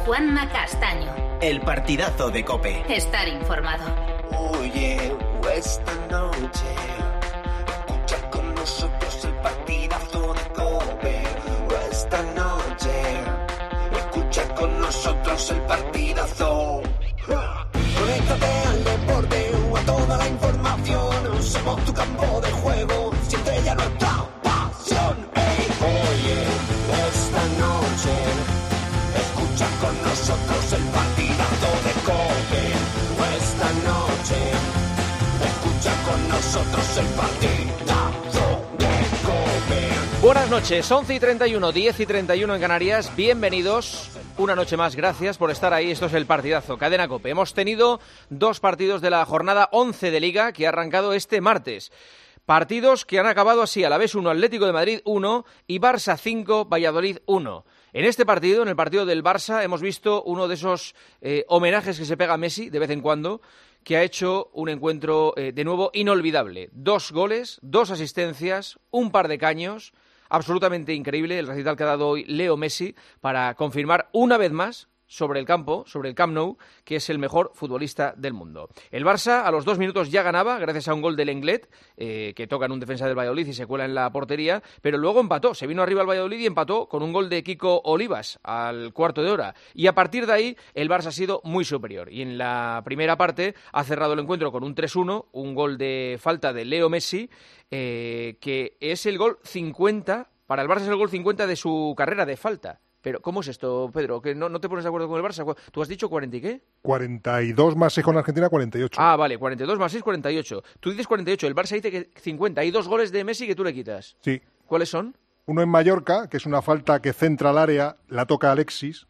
Juanma Castaño. El partidazo de COPE. Estar informado. Oye, esta noche escucha con nosotros el partidazo de COPE. Esta noche escucha con nosotros el partidazo. Conéctate al deporte o a toda la información. Somos tu campo de juego. Siente ya nuestra pasión. Hey, oye, esta noche escucha con nosotros el partidazo de COPE. Esta noche escucha con nosotros el partidazo de COPE. Buenas noches, 11:31, 10:31 en Canarias. Bienvenidos. Una noche más, gracias por estar ahí. Esto es el partidazo, Cadena COPE. Hemos tenido dos partidos de la jornada 11 de Liga que ha arrancado este martes. Partidos que han acabado así: Alavés 1, Atlético de Madrid 1 y Barça 5, Valladolid 1. En este partido, en el partido del Barça, hemos visto uno de esos homenajes que se pega a Messi de vez en cuando, que ha hecho un encuentro de nuevo inolvidable. 2 goles, 2 asistencias, un par de caños. Absolutamente increíble el recital que ha dado hoy Leo Messi para confirmar una vez más sobre el campo, sobre el Camp Nou, que es el mejor futbolista del mundo. El Barça a los 2 minutos ya ganaba gracias a un gol del Lenglet, que toca en un defensa del Valladolid y se cuela en la portería, pero luego empató, se vino arriba el Valladolid y empató con un gol de Kiko Olivas al cuarto de hora. Y a partir de ahí el Barça ha sido muy superior y en la primera parte ha cerrado el encuentro con un 3-1, un gol de falta de Leo Messi, que es el gol 50, para el Barça es el gol 50 de su carrera de falta. Pero, ¿cómo es esto, Pedro? ¿Que no te pones de acuerdo con el Barça? ¿Tú has dicho 40 y qué? 42 más 6 con Argentina, 48. Ah, vale, 42 más 6, 48. Tú dices 48, el Barça dice que 50. Hay 2 goles de Messi que tú le quitas. Sí. ¿Cuáles son? Uno en Mallorca, que es una falta que centra al área, la toca Alexis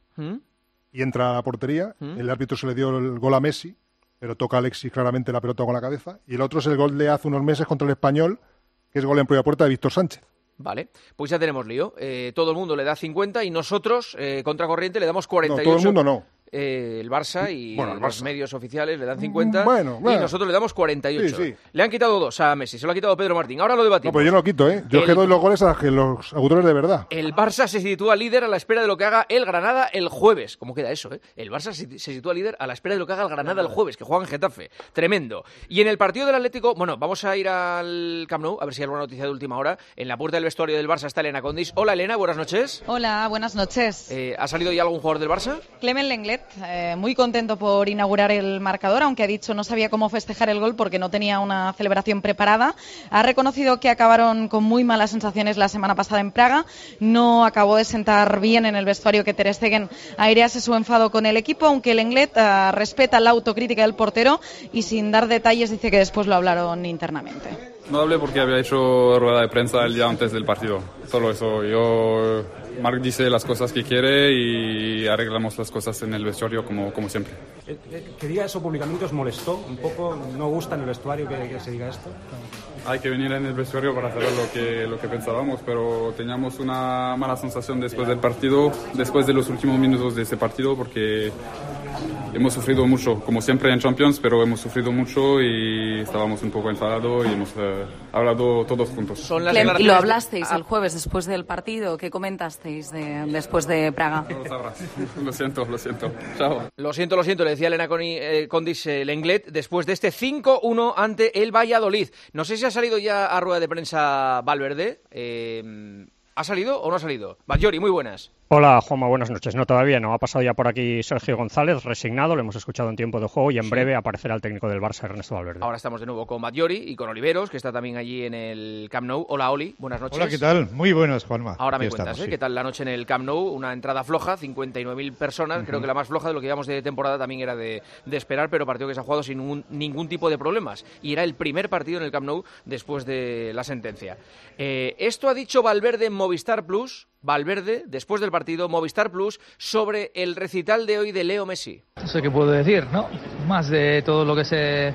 y entra a la portería. El árbitro se le dio el gol a Messi, pero toca a Alexis claramente la pelota con la cabeza. Y el otro es el gol de hace unos meses contra el Español, que es gol en propia puerta de Víctor Sánchez. Vale, pues ya tenemos lío. Todo el mundo le da 50 y nosotros, contracorriente, le damos 48. No, todo el mundo no. El Barça y el los Barça. Medios oficiales le dan 50 Bueno. y nosotros le damos 48. Sí. Le han quitado 2 a Messi, se lo ha quitado Pedro Martín. Ahora lo debatimos. No, pero yo no lo quito, ¿eh? Yo es que doy los goles a los autores de verdad. El Barça se sitúa líder a la espera de lo que haga el Granada el jueves. ¿Cómo queda eso, eh? El Barça se sitúa líder a la espera de lo que haga el Granada el jueves, que juega en Getafe. Tremendo. Y en el partido del Atlético, bueno, vamos a ir al Camp Nou, a ver si hay alguna noticia de última hora. En la puerta del vestuario del Barça está Elena Condis. Hola, Elena, buenas noches. Hola, buenas noches. ¿Ha salido ya algún jugador del Barça? Clement Lenglet, muy contento por inaugurar el marcador, aunque ha dicho no sabía cómo festejar el gol porque no tenía una celebración preparada. Ha reconocido que acabaron con muy malas sensaciones la semana pasada en Praga. No acabó de sentar bien en el vestuario que Ter Stegen airease su enfado con el equipo, aunque Lenglet respeta la autocrítica del portero y sin dar detalles dice que después lo hablaron internamente. No hablé porque había hecho rueda de prensa el día antes del partido. Solo eso. Marc dice las cosas que quiere y arreglamos las cosas en el vestuario como siempre. ¿Que diga eso públicamente os molestó un poco? ¿No gusta en el vestuario que se diga esto? Hay que venir en el vestuario para saber lo que pensábamos, pero teníamos una mala sensación después del partido, después de los últimos minutos de ese partido, porque hemos sufrido mucho, como siempre en Champions, pero hemos sufrido mucho y estábamos un poco enfadados y hemos hablado todos juntos. ¿Y lo hablasteis el jueves después del partido? ¿Qué comentasteis después de Praga? No lo sabrás. Lo siento. Chao. Lo siento, le decía Elena Condis Lenglet después de este 5-1 ante el Valladolid. No sé si ha salido ya a rueda de prensa Valverde. ¿Ha salido o no ha salido? Batllori, muy buenas. Hola, Juanma, buenas noches. No, todavía no. Ha pasado ya por aquí Sergio González, resignado, lo hemos escuchado en tiempo de juego y en breve aparecerá el técnico del Barça, Ernesto Valverde. Ahora estamos de nuevo con Batllori y con Oliveros, que está también allí en el Camp Nou. Hola, Oli, buenas noches. Hola, ¿qué tal? Muy buenas, Juanma. Ahora me Aquí cuentas, estamos, sí. ¿Qué tal la noche en el Camp Nou? Una entrada floja, 59.000 personas, creo que la más floja de lo que llevamos de temporada también era de esperar, pero partido que se ha jugado sin ningún tipo de problemas. Y era el primer partido en el Camp Nou después de la sentencia. Esto ha dicho Valverde en Movistar Plus. Valverde, después del partido, Movistar Plus, sobre el recital de hoy de Leo Messi. No sé qué puedo decir, ¿no? Más de todo lo que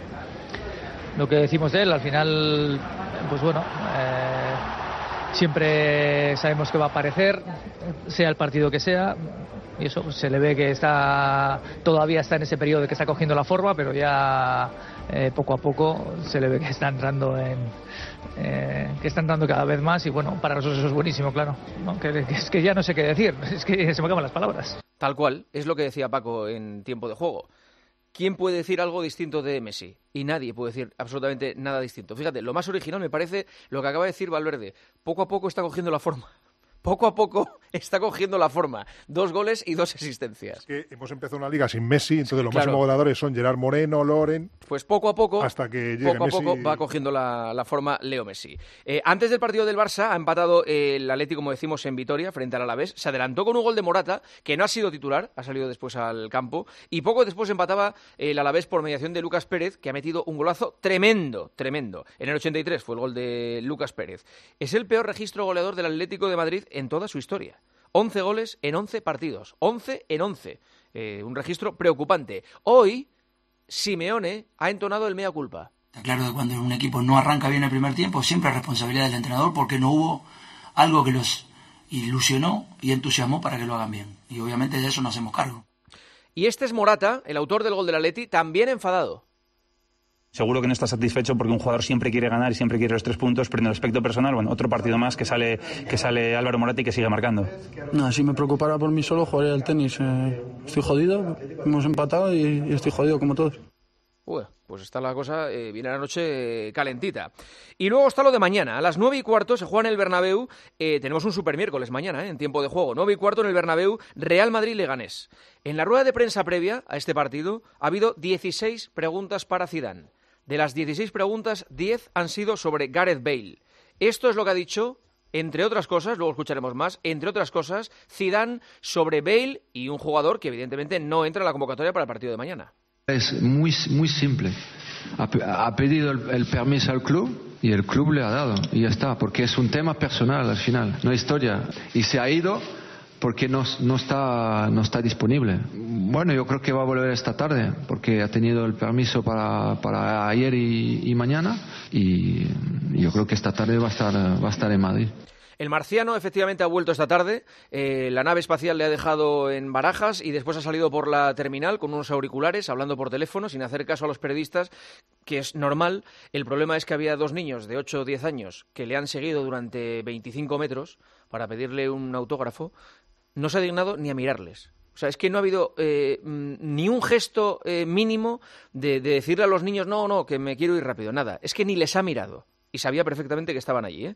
decimos de él. Al final, pues bueno, siempre sabemos que va a aparecer, sea el partido que sea. Y eso pues, se le ve que todavía está en ese periodo de que está cogiendo la forma, pero ya poco a poco se le ve que está entrando cada vez más y bueno, para nosotros eso es buenísimo, claro, ¿no? Es que ya no sé qué decir, es que se me acaban las palabras. Tal cual, es lo que decía Paco en tiempo de juego. ¿Quién puede decir algo distinto de Messi? Y nadie puede decir absolutamente nada distinto. Fíjate, lo más original me parece lo que acaba de decir Valverde. Poco a poco está cogiendo la forma. Poco a poco está cogiendo la forma. 2 goles y 2 asistencias. Es que hemos empezado una liga sin Messi, entonces los máximos goleadores son Gerard Moreno, Loren... Pues poco a poco, hasta que llegue poco Messi... a poco va cogiendo la forma Leo Messi. Antes del partido del Barça ha empatado el Atleti, como decimos, en Vitoria, frente al Alavés. Se adelantó con un gol de Morata, que no ha sido titular, ha salido después al campo. Y poco después empataba el Alavés por mediación de Lucas Pérez, que ha metido un golazo tremendo, tremendo. En el 83 fue el gol de Lucas Pérez. Es el peor registro goleador del Atlético de Madrid en toda su historia. 11 goles en 11 partidos. 11 en 11. Un registro preocupante. Hoy, Simeone ha entonado el mea culpa. Está claro que cuando un equipo no arranca bien el primer tiempo, siempre es responsabilidad del entrenador porque no hubo algo que los ilusionó y entusiasmó para que lo hagan bien. Y obviamente de eso nos hacemos cargo. Y este es Morata, el autor del gol del Atleti, también enfadado. Seguro que no está satisfecho porque un jugador siempre quiere ganar y siempre quiere los 3 puntos, pero en el aspecto personal, bueno, otro partido más que sale Álvaro Morata y que sigue marcando. No, si me preocupara por mí solo, jugaría al tenis. Estoy jodido, hemos empatado y estoy jodido como todos. Pues está la cosa, viene la noche calentita. Y luego está lo de mañana. A las 9:15 se juega en el Bernabéu. Tenemos un super miércoles mañana, en tiempo de juego. 9:15 en el Bernabéu, Real Madrid-Leganés. En la rueda de prensa previa a este partido ha habido 16 preguntas para Zidane. De las 16 preguntas, 10 han sido sobre Gareth Bale. Esto es lo que ha dicho, entre otras cosas, luego escucharemos más, entre otras cosas, Zidane sobre Bale y un jugador que evidentemente no entra en la convocatoria para el partido de mañana. Es muy simple. Ha pedido el permiso al club y el club le ha dado. Y ya está, porque es un tema personal al final, no historia. Y se ha ido porque no está disponible. Bueno, yo creo que va a volver esta tarde, porque ha tenido el permiso para ayer y mañana. Y yo creo que esta tarde va a estar en Madrid. El marciano efectivamente ha vuelto esta tarde, la nave espacial le ha dejado en Barajas y después ha salido por la terminal con unos auriculares, hablando por teléfono, sin hacer caso a los periodistas, que es normal. El problema es que había 2 niños de 8 o 10 años que le han seguido durante 25 metros para pedirle un autógrafo. No se ha dignado ni a mirarles. O sea, es que no ha habido ni un gesto mínimo de decirle a los niños, no, que me quiero ir rápido, nada. Es que ni les ha mirado. Y sabía perfectamente que estaban allí.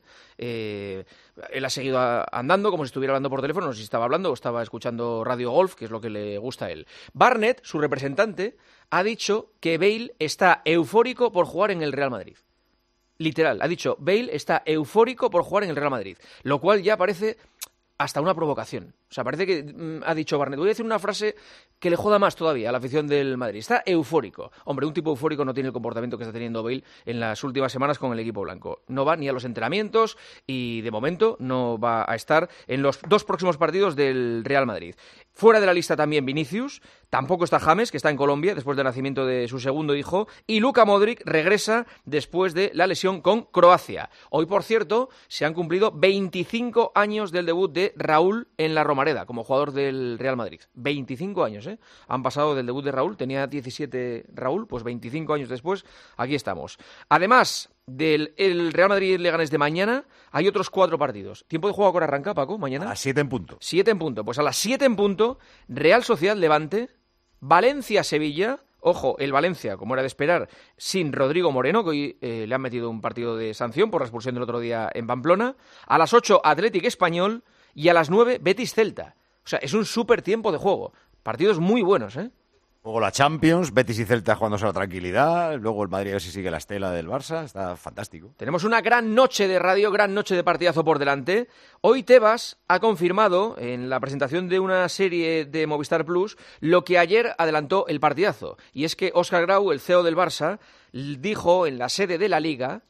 Él ha seguido andando como si estuviera hablando por teléfono, no sé si estaba hablando o estaba escuchando Radio Golf, que es lo que le gusta a él. Barnett, su representante, ha dicho que Bale está eufórico por jugar en el Real Madrid. Literal, ha dicho, Bale está eufórico por jugar en el Real Madrid, lo cual ya parece hasta una provocación. O sea, parece que ha dicho Barnett, voy a decir una frase que le joda más todavía a la afición del Madrid. Está eufórico. Hombre, un tipo eufórico no tiene el comportamiento que está teniendo Bale en las últimas semanas con el equipo blanco. No va ni a los entrenamientos y, de momento, no va a estar en los 2 próximos partidos del Real Madrid. Fuera de la lista también Vinicius, tampoco está James, que está en Colombia después del nacimiento de su segundo hijo, y Luka Modric regresa después de la lesión con Croacia. Hoy, por cierto, se han cumplido 25 años del debut de Raúl en la Romareda, como jugador del Real Madrid. 25 años, han pasado del debut de Raúl, tenía 17 Raúl, pues 25 años después, aquí estamos. Además del Real Madrid-Leganés de mañana, hay otros 4 partidos. ¿Tiempo de juego ahora arranca, Paco, mañana? A las 7 en punto. 7 en punto. Pues a las 7 en punto, Real Sociedad-Levante, Valencia-Sevilla. Ojo, el Valencia, como era de esperar, sin Rodrigo Moreno, que hoy le han metido un partido de sanción por la expulsión del otro día en Pamplona. A las 8, Athletic Español. Y a las 9, Betis-Celta. O sea, es un súper tiempo de juego. Partidos muy buenos, Luego la Champions, Betis y Celta jugándose a la tranquilidad, luego el Madrid a ver si sigue la estela del Barça, está fantástico. Tenemos una gran noche de radio, gran noche de partidazo por delante. Hoy Tebas ha confirmado en la presentación de una serie de Movistar Plus lo que ayer adelantó el partidazo, y es que Óscar Grau, el CEO del Barça, dijo en la sede de la Liga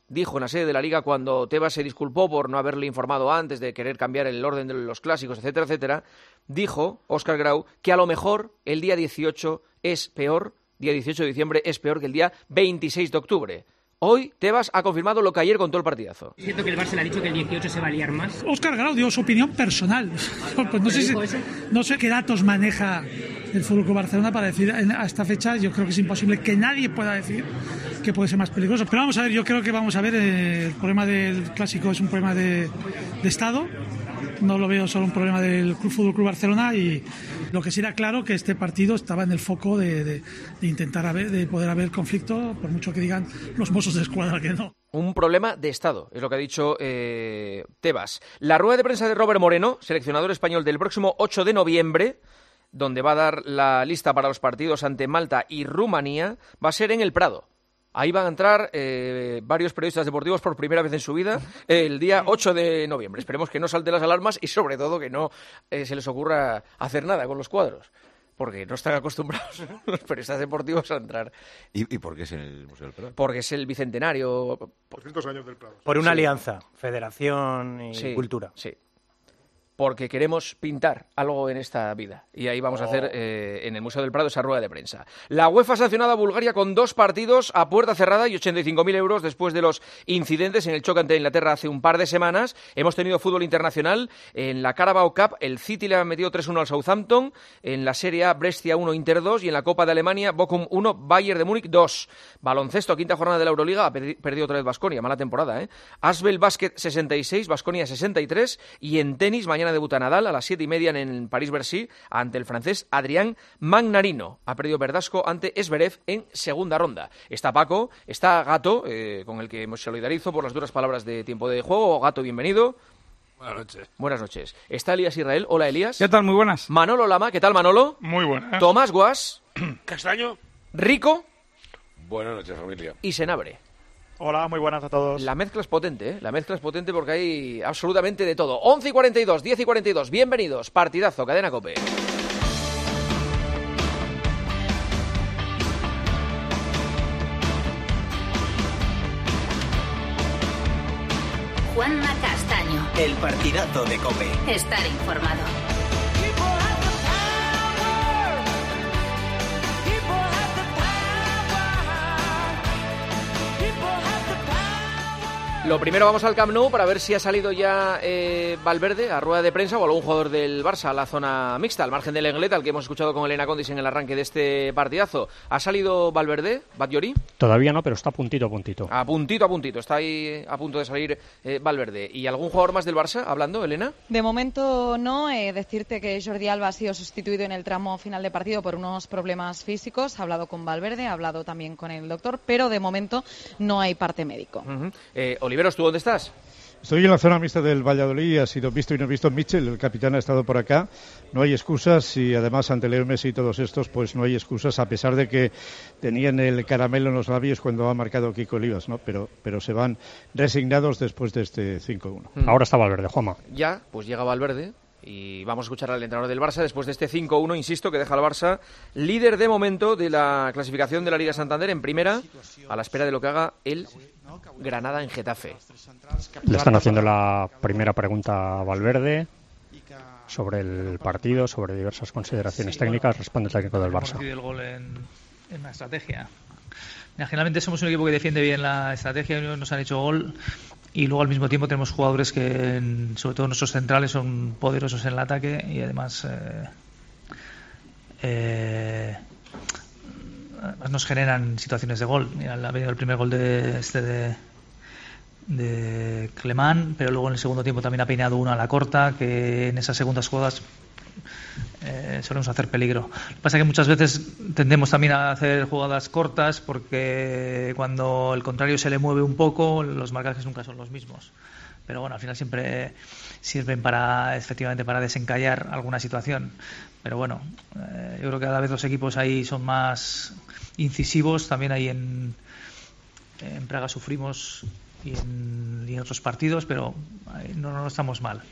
cuando Tebas se disculpó por no haberle informado antes de querer cambiar el orden de los clásicos, etcétera, etcétera, dijo Óscar Grau que a lo mejor el día 18 es peor, día 18 de diciembre es peor que el día 26 de octubre. Hoy Tebas ha confirmado lo que ayer contó el partidazo. ¿Es cierto que el Barça le ha dicho que el 18 se va a liar más? Óscar Grau dio su opinión personal. Pues no sé qué datos maneja el Fútbol Club Barcelona para decir a esta fecha. Yo creo que es imposible que nadie pueda decir que puede ser más peligroso. Pero vamos a ver, yo creo que vamos a ver, el problema del clásico es un problema de Estado. No lo veo solo un problema del Fútbol Club Barcelona, y lo que sí era claro que este partido estaba en el foco de intentar de poder haber conflicto, por mucho que digan los Mossos de Escuadra que no. Un problema de Estado, es lo que ha dicho Tebas. La rueda de prensa de Robert Moreno, seleccionador español del próximo 8 de noviembre, donde va a dar la lista para los partidos ante Malta y Rumanía, va a ser en el Prado. Ahí van a entrar varios periodistas deportivos por primera vez en su vida el día 8 de noviembre. Esperemos que no salten las alarmas y sobre todo que no se les ocurra hacer nada con los cuadros, porque no están acostumbrados los periodistas deportivos a entrar. ¿Y por qué es en el Museo del Prado? Porque es el bicentenario. 200 años del Prado. Por una alianza, federación y cultura. Sí. Porque queremos pintar algo en esta vida. Y ahí vamos a hacer en el Museo del Prado esa rueda de prensa. La UEFA ha sancionado a Bulgaria con 2 partidos a puerta cerrada y 85.000 euros después de los incidentes en el choque ante Inglaterra hace un par de semanas. Hemos tenido fútbol internacional. En la Carabao Cup, el City le ha metido 3-1 al Southampton. En la Serie A, Brescia 1, Inter 2. Y en la Copa de Alemania, Bochum 1, Bayern de Múnich 2. Baloncesto, quinta jornada de la Euroliga. Ha perdido otra vez Baskonia. Mala temporada, ¿eh? Asbel Basket 66, Baskonia 63. Y en tenis, mañana debuta Nadal a las 7:30 en París-Bercy ante el francés Adrián Magnarino. Ha perdido Verdasco ante Zverev en segunda ronda. Está Paco, está Gato, con el que me solidarizo por las duras palabras de tiempo de juego. Gato, bienvenido. Buenas noches. Buenas noches. Está Elías Israel. Hola, Elías. ¿Qué tal? Muy buenas. Manolo Lama. ¿Qué tal, Manolo? Muy buenas. Tomás Guas. Castaño. Rico. Buenas noches, familia. Y Senabre. Hola, muy buenas a todos. La mezcla es potente, ¿eh? La mezcla es potente porque hay absolutamente de todo. 11:42, 10:42. Bienvenidos. Partidazo, Cadena COPE. Juanma Castaño. El partidazo de COPE. Estar informado. Lo primero, vamos al Camp Nou para ver si ha salido ya Valverde a rueda de prensa o algún jugador del Barça a la zona mixta, al margen del Lenglet, al que hemos escuchado con Elena Condis en el arranque de este partidazo. ¿Ha salido Valverde, Batllori? Todavía no, pero está puntito a puntito. A puntito. Está ahí a punto de salir Valverde. ¿Y algún jugador más del Barça hablando, Elena? De momento no. Decirte que Jordi Alba ha sido sustituido en el tramo final de partido por unos problemas físicos. Ha hablado con Valverde, ha hablado también con el doctor, pero de momento no hay parte médico. Oliveros, ¿tú dónde estás? Estoy en la zona mixta del Valladolid, ha sido visto y no visto Mitchell, el capitán ha estado por acá, no hay excusas y además ante Leo Messi y todos estos pues no hay excusas a pesar de que tenían el caramelo en los labios cuando ha marcado Kiko Olivas, ¿no? Pero se van resignados después de este 5-1. Ahora está Valverde, Juanma. Ya, pues llega Valverde. Y vamos a escuchar al entrenador del Barça después de este 5-1, insisto, que deja al Barça líder de momento de la clasificación de la Liga Santander en primera, a la espera de lo que haga el Granada en Getafe. Le están haciendo la primera pregunta a Valverde sobre el partido, sobre diversas consideraciones técnicas. Responde el técnico del Barça. El gol en la estrategia. Generalmente somos un equipo que defiende bien la estrategia y nos han hecho gol. Y luego al mismo tiempo tenemos jugadores que, sobre todo nuestros centrales, son poderosos en el ataque y además nos generan situaciones de gol. Mira, ha venido el primer gol de Clemán, pero luego en el segundo tiempo también ha peinado uno a la corta, que en esas segundas jugadas solemos hacer peligro. Lo que pasa es que muchas veces tendemos también a hacer jugadas cortas porque cuando el contrario se le mueve un poco, los marcajes nunca son los mismos. Pero bueno, al final siempre sirven efectivamente para desencallar alguna situación. Pero bueno, yo creo que cada vez los equipos ahí son más incisivos. También ahí en Praga sufrimos y en otros partidos, pero no estamos mal.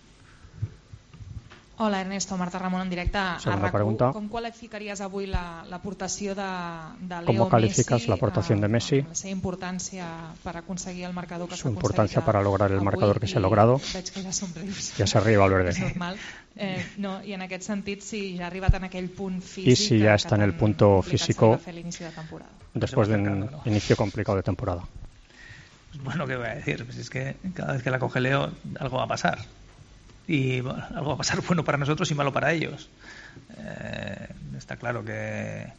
Hola, Ernesto. Marta Ramon en directe a RAC1. Com qualificaries avui l'aportació de Leo Messi? ¿Cómo calificas la aportación de Messi? La seva importància per aconseguir el marcador que s'ha aconseguit. Su importancia para lograr el marcador que se ha logrado. Veig que ja somrius. Ya se ríe Valverde. És normal. I en aquest sentit, si ja ha arribat en aquell punt físic... Y si ya está en el punto físico después de un ¿no? inicio complicado de temporada. Bueno, ¿qué voy a decir? Pues es que cada vez que la coge Leo, algo va a pasar. Y bueno, algo va a pasar bueno para nosotros y malo para ellos. Está claro que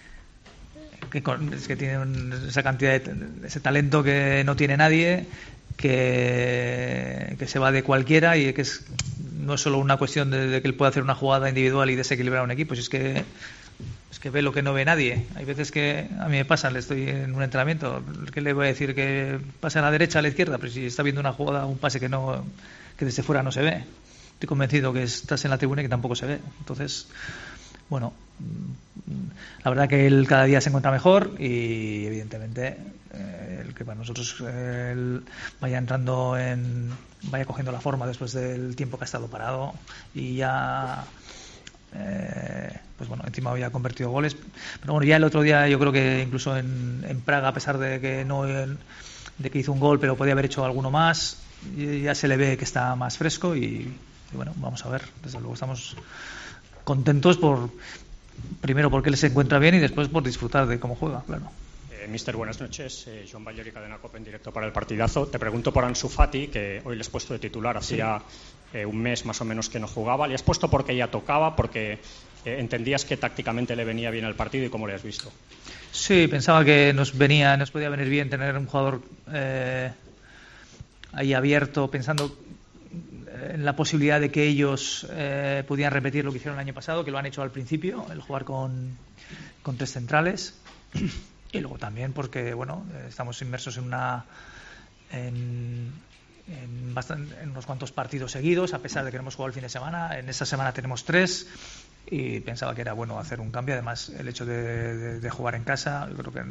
tienen esa cantidad ese talento que no tiene nadie que se va de cualquiera y que no es solo una cuestión de que él pueda hacer una jugada individual y desequilibrar a un equipo, es que ve lo que no ve nadie. Hay veces que a mí me pasa, estoy en un entrenamiento, ¿qué le voy a decir? Que pase a la derecha, a la izquierda, pero si está viendo una jugada, un pase que desde fuera no se ve. Estoy convencido que estás en la tribuna y que tampoco se ve. Entonces, bueno, la verdad que él cada día se encuentra mejor y evidentemente el que para nosotros él vaya cogiendo la forma después del tiempo que ha estado parado y ya pues bueno, encima había convertido goles, pero bueno, ya el otro día yo creo que incluso en Praga, a pesar de que hizo un gol pero podía haber hecho alguno más, ya se le ve que está más fresco y bueno, vamos a ver, desde luego estamos contentos primero porque él se encuentra bien y después por disfrutar de cómo juega, claro. Mister, buenas noches. Joan Ballori, Cadena COPE, en directo para el partidazo. Te pregunto por Ansu Fati, que hoy le has puesto de titular. Hacía un mes más o menos que no jugaba. ¿Le has puesto porque ya tocaba? ¿Porque entendías que tácticamente le venía bien al partido y cómo le has visto? Sí, pensaba que nos podía venir bien tener un jugador ahí abierto, pensando en la posibilidad de que ellos pudieran repetir lo que hicieron el año pasado, que lo han hecho al principio, el jugar con 3 centrales. Y luego también porque bueno, estamos inmersos en unos cuantos partidos seguidos, a pesar de que no hemos jugado el fin de semana. En esta semana tenemos 3 y pensaba que era bueno hacer un cambio. Además, el hecho de jugar en casa, yo creo que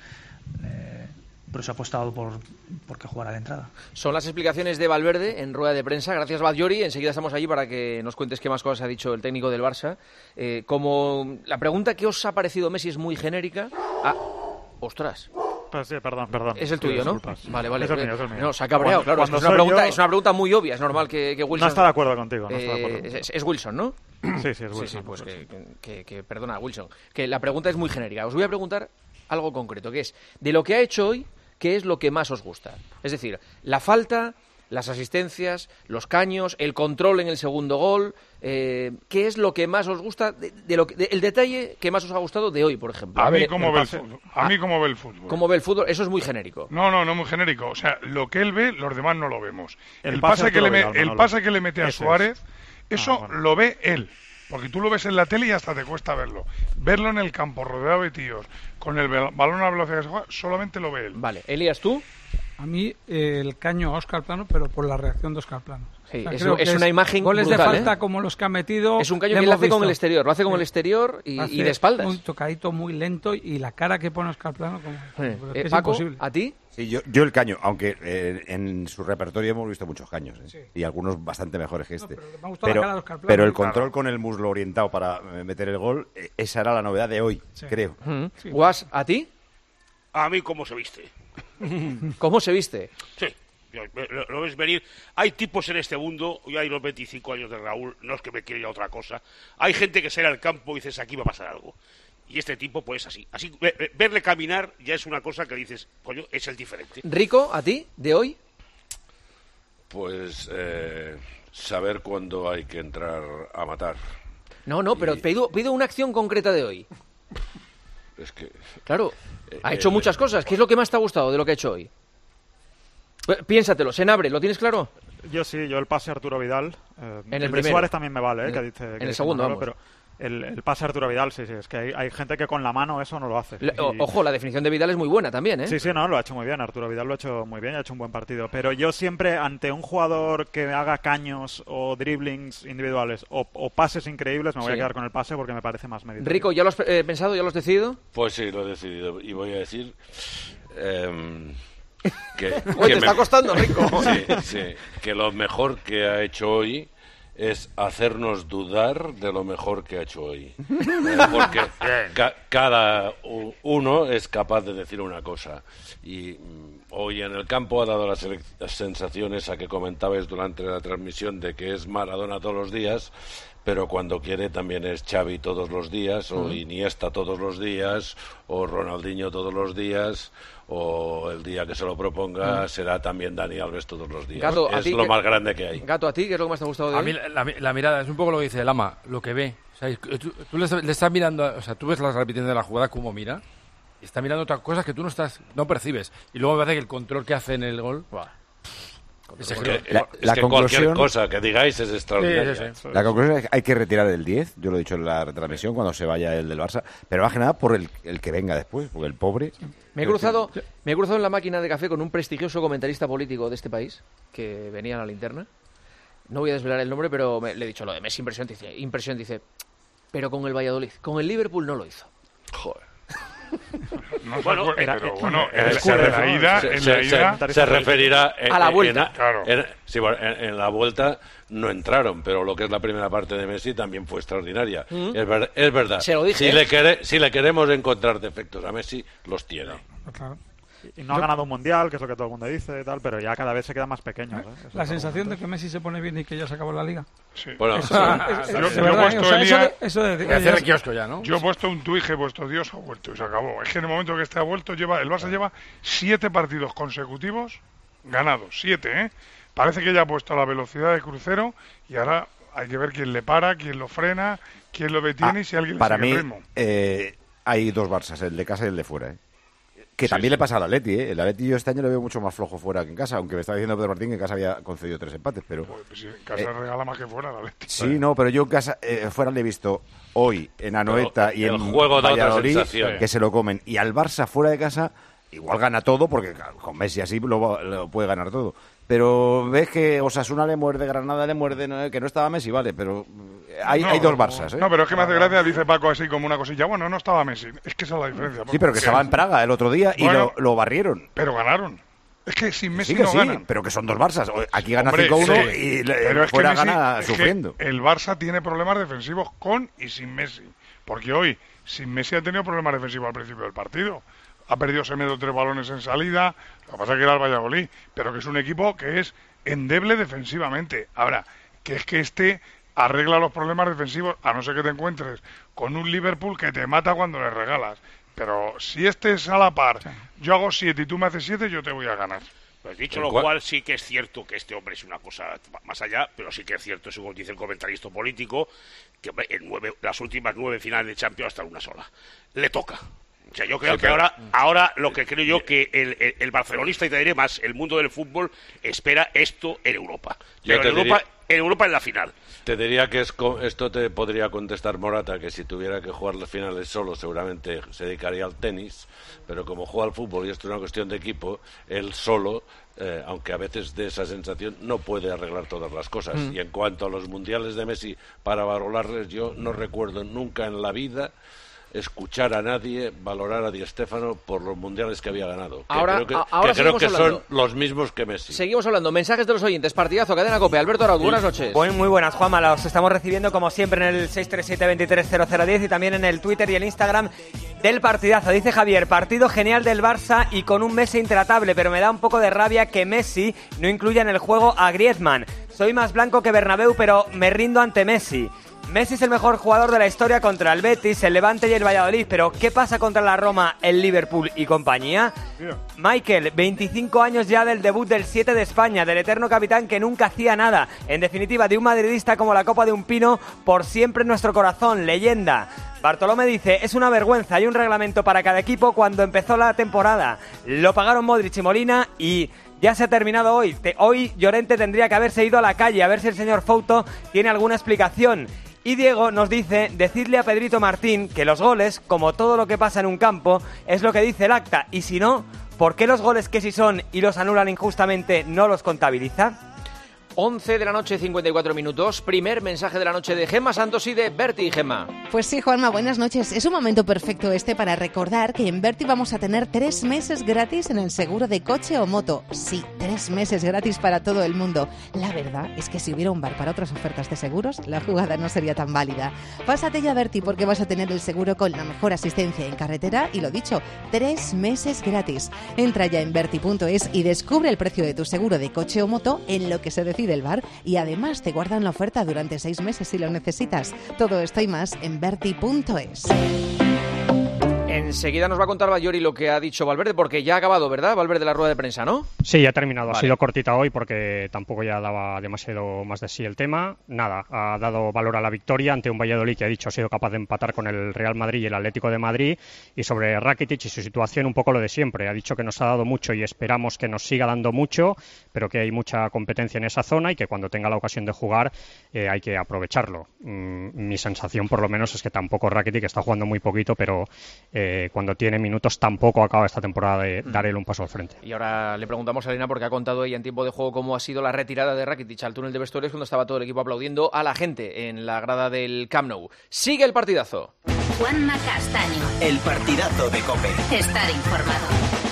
por eso ha apostado por que jugara de entrada. Son las explicaciones de Valverde en rueda de prensa. Gracias, Ballori. Enseguida estamos allí para que nos cuentes qué más cosas ha dicho el técnico del Barça. Como la pregunta que os ha parecido Messi es muy genérica. ¡Ostras! Pues sí, perdón. Es el tuyo, ¿no? Disculpas. Vale. Es el mío. No, se ha cabreado, claro. Es una pregunta muy obvia. Es normal que Wilson... No está de acuerdo contigo. Es Wilson, ¿no? Sí, es Wilson. Sí, pues perdona, Wilson. Que la pregunta es muy genérica. Os voy a preguntar algo concreto, que es, de lo que ha hecho hoy, ¿qué es lo que más os gusta? Es decir, la falta, las asistencias, los caños, el control en el segundo gol. ¿Qué es lo que más os gusta? El detalle que más os ha gustado de hoy, por ejemplo. A mí cómo ve el fútbol. ¿Cómo ve el fútbol? Eso es muy genérico. No muy genérico. O sea, lo que él ve, los demás no lo vemos. El pase que le mete a Suárez, eso lo ve él. Porque tú lo ves en la tele y hasta te cuesta verlo. Verlo en el campo, rodeado de tíos, con el balón a la velocidad que se juega, solamente lo ve él. Vale. Elías, ¿tú? A mí el caño a Óscar Plano, pero por la reacción de Óscar Plano. Sí, o sea, es una imagen goles brutal, de falta como los que ha metido. Es un caño que él hace con el exterior, lo hace con el exterior y de espaldas. Muy tocadito, muy lento, y la cara que pone Óscar Plano es Paco, imposible. ¿a ti? Sí, yo el caño, aunque en su repertorio hemos visto muchos caños, sí. Y algunos bastante mejores que este. Pero el control con el muslo orientado para meter el gol, esa era la novedad de hoy, creo. Sí. Guas, ¿a ti? A mí, ¿cómo se viste? ¿Cómo se viste? Sí. Lo ves venir. Hay tipos en este mundo, yo hay los 25 años de Raúl, no es que me quiera ir a otra cosa. Hay gente que sale al campo y dices, aquí va a pasar algo. Y este tipo, pues así verle caminar ya es una cosa que dices, coño, es el diferente. Rico, ¿a ti, de hoy? Pues saber cuándo hay que entrar a matar. No, pero pido una acción concreta de hoy. Es que... Claro, ha hecho muchas cosas. ¿Qué es lo que más te ha gustado de lo que ha hecho hoy? Piénsatelo, Senabre, ¿lo tienes claro? Yo el pase a Arturo Vidal. En el de Suárez también me vale, que dice, en el segundo, vamos. Pero el pase a Arturo Vidal, sí, es que hay gente que con la mano eso no lo hace. Ojo, la definición de Vidal es muy buena también, ¿eh? Sí, lo ha hecho muy bien, Arturo Vidal lo ha hecho muy bien, ha hecho un buen partido. Pero yo siempre, ante un jugador que haga caños o driblings individuales o pases increíbles, me voy a quedar con el pase porque me parece más meditado. Rico, ¿ya lo has pensado, ya lo has decidido? Pues sí, lo he decidido y voy a decir... te está costando, Rico. Sí, que lo mejor que ha hecho hoy es hacernos dudar de lo mejor que ha hecho hoy. Porque cada uno es capaz de decir una cosa. Y hoy en el campo ha dado las sensaciones a que comentabais durante la transmisión de que es Maradona todos los días, pero cuando quiere también es Xavi todos los días, o Iniesta todos los días, o Ronaldinho todos los días, o el día que se lo proponga será también Dani Alves todos los días. Gato, es lo más grande que hay. Gato, ¿a ti qué es lo que más te ha gustado de hoy? A mí la mirada, es un poco lo que dice Lama, lo que ve. O sea, tú le estás mirando, o sea, tú ves la repetición de la jugada, cómo mira, y está mirando otras cosas que tú no percibes. Y luego me parece que el control que hace en el gol... La conclusión, cualquier cosa que digáis es extraordinaria. Sí. La conclusión es que hay que retirar el 10, yo lo he dicho en la retransmisión, cuando se vaya el del Barça, pero más que nada por el que venga después, porque el pobre... Me he cruzado en la máquina de café con un prestigioso comentarista político de este país, que venía a la linterna. No voy a desvelar el nombre, pero le he dicho lo de Messi, impresión, dice, pero con el Valladolid, con el Liverpool no lo hizo. Joder. No bueno, en la ida se referirá a la vuelta. En la vuelta no entraron, pero lo que es la primera parte de Messi también fue extraordinaria. Es verdad. Se lo dije, si le queremos encontrar defectos a Messi, los tiene. Claro. Y no ha ganado un mundial, que es lo que todo el mundo dice y tal, pero ya cada vez se queda más pequeño. La sensación de que Messi se pone bien y que ya se acabó la liga. Sí. Bueno, hacer kiosco ya, ¿no? Yo he puesto un tuit, he puesto Dios ha vuelto y se acabó. Es que en el momento que este ha vuelto, el Barça lleva 7 partidos consecutivos ganados. 7, ¿eh? Parece que ya ha puesto la velocidad de crucero y ahora hay que ver quién le para, quién lo frena, quién lo detiene y si alguien para le sigue mí, el ritmo. Hay 2 Barças, el de casa y el de fuera, ¿eh? Que también le pasa al Atleti, ¿eh? El Atleti yo este año lo veo mucho más flojo fuera que en casa, aunque me estaba diciendo Pedro Martín que en casa había concedido 3 empates, pero... Pues en casa regala más que fuera el Atleti. Sí, no, pero yo en casa, fuera le he visto hoy en Anoeta y en juego da Valladolid otra sensación. Que se lo comen. Y al Barça fuera de casa igual gana todo, porque con Messi así lo puede ganar todo. Pero ves que Osasuna le muerde, Granada le muerde, que no estaba Messi, vale, pero hay 2 Barças, ¿eh? No, pero es que me hace gracia, dice Paco así como una cosilla, bueno, no estaba Messi, es que esa es la diferencia. Sí, pero que estaba en Praga el otro día y lo barrieron. Pero ganaron. Es que sin Messi no ganan. Pero que son 2 Barças. Aquí gana 5-1 y fuera gana sufriendo. El Barça tiene problemas defensivos con y sin Messi. Porque hoy, sin Messi ha tenido problemas defensivos al principio del partido. Ha perdido Semedo 3 balones en salida, lo que pasa es que era el Valladolid, pero que es un equipo que es endeble defensivamente. Ahora, que es que este arregla los problemas defensivos, a no ser que te encuentres con un Liverpool que te mata cuando le regalas. Pero si este es a la par, yo hago 7 y tú me haces 7, yo te voy a ganar. Pues dicho lo cual, sí que es cierto que este hombre es una cosa más allá, pero sí que es cierto, según dice el comentarista político, que las últimas 9 finales de Champions hasta una sola. Le toca. O sea, yo creo que ahora lo que creo yo que el barcelonista, y te diré más, el mundo del fútbol espera esto en Europa. Pero en Europa en la final. Te diría que esto te podría contestar Morata, que si tuviera que jugar las finales solo seguramente se dedicaría al tenis, pero como juega al fútbol y esto es una cuestión de equipo, él solo, aunque a veces de esa sensación, no puede arreglar todas las cosas. Y en cuanto a los mundiales de Messi para valorarles, yo no recuerdo nunca en la vida escuchar a nadie valorar a Di Stéfano por los mundiales que había ganado. Ahora creo que son los mismos que Messi. Seguimos hablando. Mensajes de los oyentes. Partidazo, Cadena COPE. Alberto Araujo, buenas noches. Muy buenas, Juanma. Los estamos recibiendo como siempre en el 637-230010 y también en el Twitter y el Instagram del partidazo. Dice Javier, partido genial del Barça y con un Messi intratable, pero me da un poco de rabia que Messi no incluya en el juego a Griezmann. Soy más blanco que Bernabéu, pero me rindo ante Messi. Messi es el mejor jugador de la historia contra el Betis, el Levante y el Valladolid, pero ¿qué pasa contra la Roma, el Liverpool y compañía? Michael, 25 años ya del debut del 7 de España, del eterno capitán que nunca hacía nada. En definitiva, de un madridista como la copa de un pino, por siempre en nuestro corazón, leyenda. Bartolomé dice, es una vergüenza, hay un reglamento para cada equipo cuando empezó la temporada. Lo pagaron Modric y Molina y... ya se ha terminado hoy. Hoy Llorente tendría que haberse ido a la calle a ver si el señor Fouto tiene alguna explicación. Y Diego nos dice, decidle a Pedrito Martín que los goles, como todo lo que pasa en un campo, es lo que dice el acta. Y si no, ¿por qué los goles que sí son y los anulan injustamente no los contabiliza? 11 de la noche, 54 minutos. Primer mensaje de la noche de Gemma Santos y de Berti. Gemma. Pues sí, Juanma, buenas noches. Es un momento perfecto para recordar que en Berti vamos a tener 3 meses gratis en el seguro de coche o moto. Sí, 3 meses gratis para todo el mundo. La verdad es que si hubiera un bar para otras ofertas de seguros, la jugada no sería tan válida. Pásate ya a Berti porque vas a tener el seguro con la mejor asistencia en carretera y lo dicho, 3 meses gratis. Entra ya en Berti.es y descubre el precio de tu seguro de coche o moto en lo que se decide del bar y además te guardan la oferta durante 6 meses si lo necesitas. Todo esto y más en Berti.es. Enseguida nos va a contar Ballori lo que ha dicho Valverde, porque ya ha acabado, ¿verdad? Valverde, la rueda de prensa, ¿no? Sí, ya ha terminado. Vale. Ha sido cortita hoy porque tampoco ya daba demasiado más de sí el tema. Nada, ha dado valor a la victoria ante un Valladolid que ha dicho ha sido capaz de empatar con el Real Madrid y el Atlético de Madrid. Y sobre Rakitic y su situación, un poco lo de siempre. Ha dicho que nos ha dado mucho y esperamos que nos siga dando mucho, pero que hay mucha competencia en esa zona y que cuando tenga la ocasión de jugar hay que aprovecharlo. Mi sensación, por lo menos, es que tampoco Rakitic está jugando muy poquito, pero cuando tiene minutos tampoco acaba esta temporada de dar él un paso al frente. Y ahora le preguntamos a Elena, porque ha contado ella en tiempo de juego cómo ha sido la retirada de Rakitic al túnel de vestuarios cuando estaba todo el equipo aplaudiendo a la gente en la grada del Camp Nou. Sigue el partidazo. Juanma Castaño. El partidazo de COPE. Estar informado.